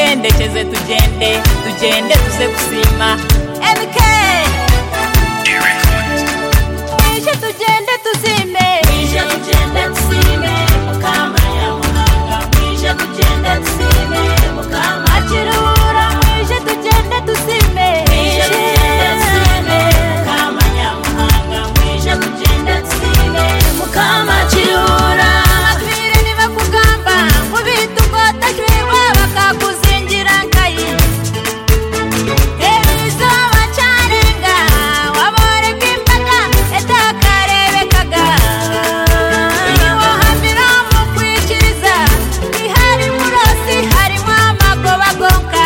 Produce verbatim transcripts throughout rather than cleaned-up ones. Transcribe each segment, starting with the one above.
tugende tugende tugende tuze kusima M K Ije tugende tuzime Ije tugende tuzime mukama ya muhanga Ije tugende tuzime mukama Chirura Ije tugende tuzime Ije tugende tuzime mukama ya muhanga Ije tugende tuzime mukama Chirura Atwire niba kugamba kubitu kota shwewa bakakuzingira nkayi Ebizo bacharenga wabore kimbaga etakarebekaga Iwo hambira mu kwikiriza ihari murosi hari mwamagoba gonka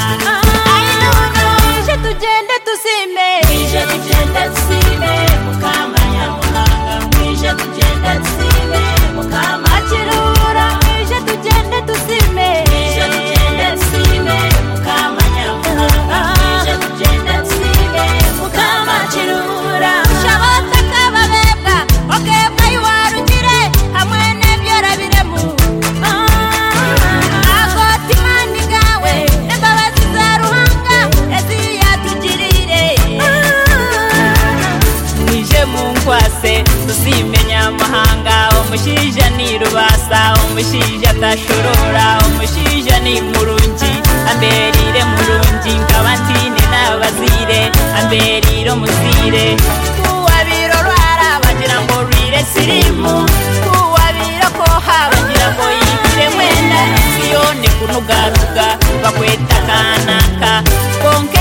Ije tugende tuzime Ije tugende tuzime mukama ya muhanga Ije tugende tuzime mukama Chirura Ije tugende tuzime Ije tugende tuzime mukama ya muhanga Ije tugende tuzime mukama Chirura Shabota kababeba okebwa iwarugire hamwe nebyora biremu Agoti mani gawe embabazi za ruhanga eziyatugirire Nije munkwase tuzimenya amahanga umushija ni rubasa umushija tashorora umushija ni murungi amberire murungi nkabantine nabazire amberiro muzire kuwabiro rwara bagira ngo rire sirimu kuwabiro ko habagira ngo yikire mwenda siyone kunugaruga bakweta kanaka konke